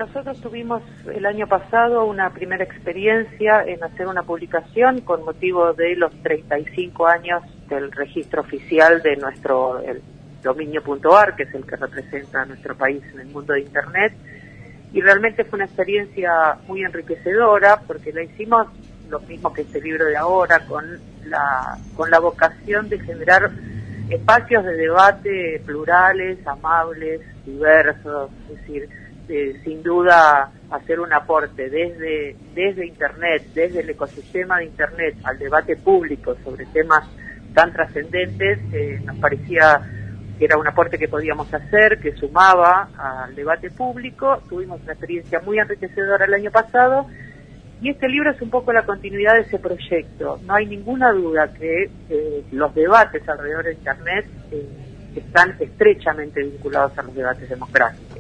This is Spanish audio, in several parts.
nosotros tuvimos el año pasado una primera experiencia en hacer una publicación con motivo de los 35 años del registro oficial de nuestro el dominio.ar, que es el que representa a nuestro país en el mundo de Internet, y realmente fue una experiencia muy enriquecedora porque la hicimos lo mismo que este libro de ahora, con la vocación de generar espacios de debate plurales, amables, diversos, es decir, sin duda hacer un aporte desde Internet, desde el ecosistema de Internet al debate público sobre temas tan trascendentes. Nos parecía que era un aporte que podíamos hacer, que sumaba al debate público. Tuvimos una experiencia muy enriquecedora el año pasado y este libro es un poco la continuidad de ese proyecto. No hay ninguna duda que los debates alrededor de Internet están estrechamente vinculados a los debates democráticos,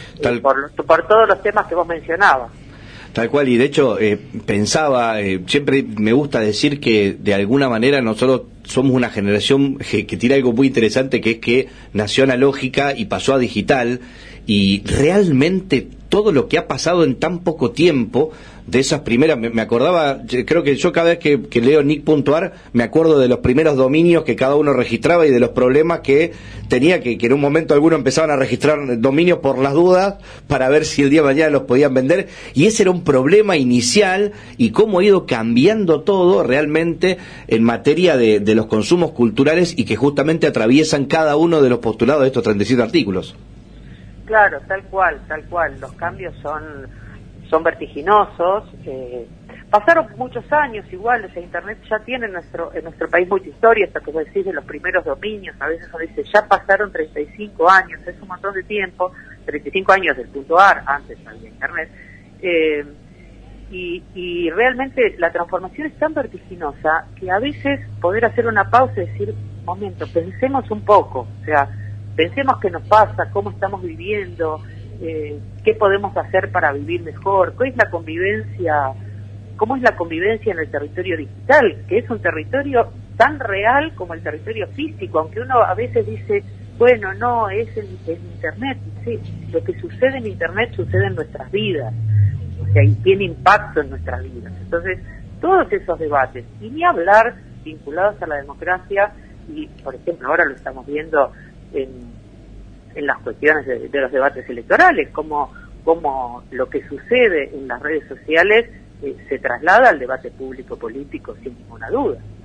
por todos los temas que vos mencionabas. Tal cual, y de hecho pensaba, siempre me gusta decir que de alguna manera nosotros somos una generación que tiene algo muy interesante, que es que nació analógica y pasó a digital, y realmente todo lo que ha pasado en tan poco tiempo, de esas primeras, me acordaba, creo que yo cada vez que leo Nick.ar me acuerdo de los primeros dominios que cada uno registraba y de los problemas que tenía, que en un momento algunos empezaban a registrar dominios por las dudas para ver si el día de mañana los podían vender, y ese era un problema inicial, y cómo ha ido cambiando todo realmente en materia de los consumos culturales y que justamente atraviesan cada uno de los postulados de estos 37 artículos. Claro, tal cual, los cambios son vertiginosos. Pasaron muchos años igual, o sea, Internet ya tiene en nuestro país mucha historia, esto que vos decís de los primeros dominios, a veces uno dice, ya pasaron 35 años, es un montón de tiempo, 35 años del .ar, antes había Internet, y realmente la transformación es tan vertiginosa que a veces poder hacer una pausa y decir, momento, pensemos un poco, o sea, pensemos qué nos pasa, cómo estamos viviendo, qué podemos hacer para vivir mejor, cómo es la convivencia en el territorio digital, que es un territorio tan real como el territorio físico, aunque uno a veces dice, bueno, no, es en Internet. Sí, lo que sucede en Internet sucede en nuestras vidas, o sea, y tiene impacto en nuestras vidas. Entonces, todos esos debates, y ni hablar vinculados a la democracia, y por ejemplo ahora lo estamos viendo en las cuestiones de los debates electorales, como lo que sucede en las redes sociales se traslada al debate público político sin ninguna duda.